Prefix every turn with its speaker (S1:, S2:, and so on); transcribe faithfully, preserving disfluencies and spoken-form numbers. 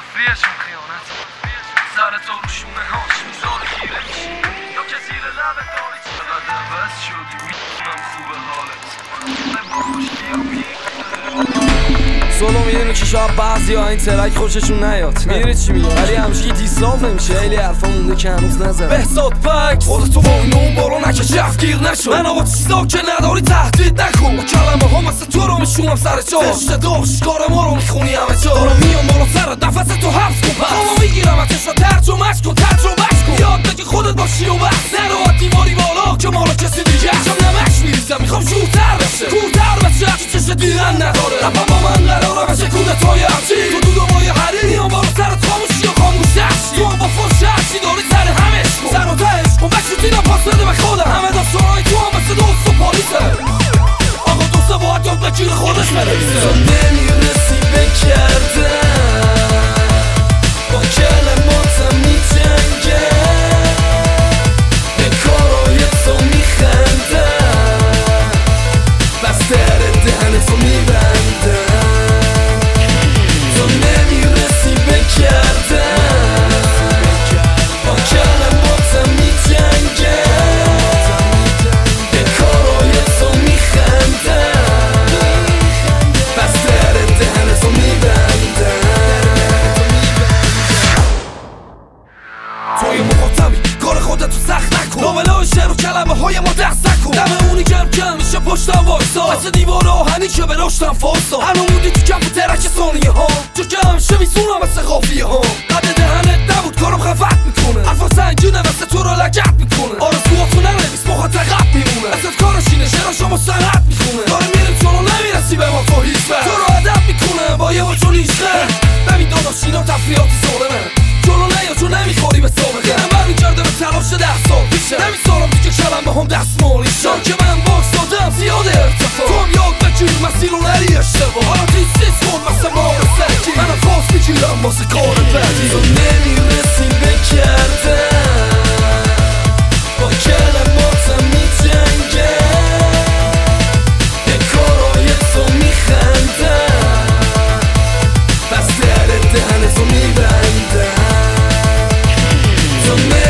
S1: تفریحشون خیانت سر تو روشونه هاش میزاد خیره میشی یا که زیر لبه داری چقدر عوض شدی میتونم خوبه حالت با خوشی و
S2: سولو میدونی که شاید بعضی ها این ترک خوششون نیاد میدونی چی میگم ولی همشگی دیسلاف نمیشه خیلی حرفا مونده که هنوز نزد بهزاد پک خودتو با این اون بارو نکه جفگیر نشو من آقا چیزا که نداری تهدید نکن با کلمه ها مثل تو رو میشونم سر جا زشته داشت کار ما رو میخونی همه جا دارم میام بالا سر نفس تو حبس کن پس اما میگیرم اتش را ترجمهش کن ترجمهش کن یاد بگی خودت باشی و بس نرو دیواری بالا که مالا کسی دیگه عشم نمش میریزم میخوام شورتر بشه کورتر بشه که چشه دیدن نداره رپم با من قراره بشه کودتای همچی تو دو دومای حریر میام بالا سرت خاموشی و خاموش نشی تو هم با فرش هرچی داری سر همش کن سر و تهش کن بشوتینم پاس بده به خودم همه داستانهای تو هم مثل دوست و پالیسه آقا دوسته باید یاد بگیر خودش بنویسه تو نمیرسی به کردن با کلماتم میجنگه به کارای تو میخندم بس در دهنتو میبندم تو نمیرسی به کردن با کلماتم میجنگه به کارای تو میخندم بس در دهنتو میبندم توی مخاطبی کار خودتو سخت نکن نامله های شعر و کلمه های ما دست نکن دم اونی کم کم میشه پشتم وایسا مثل دیوار آهنی که به رشتم فاسا هنو موندی تو کف ترک ثانیه ها جو که همیشه میسونم مثل قافیه ها قد دهنت نبود کارم خفت میکنه حرفا سنگینه مثل تو رو لگت میکنه آرزوهاتو ننویس موقع تقب میمونه ازت کارش اینه شعراشو مستند میخونه داره میریم چونو نمیرسی به ما تو هیچ تو رو ادب میکنه با یه بچون ایشقه ببین داداش اینا تفریحات سالمه جلو نیا چون نمیخوری به سابقه من برمیگرده به تلاش ده سال پیشه نمیذارم دیگه کلم به هم دستمالی شد که من باکس دادم زیاده ارتفاع تو هم یاد بگیر مسیر رو نری اشتباه حالا تیسیز کن مثل ما رو سرکی من هم فاس میگیرم واسه کار بعدی تو نمیرسی به کردن با کلماتم میجنگه به کارای تو میخندم بس در دهنتو میبندم تو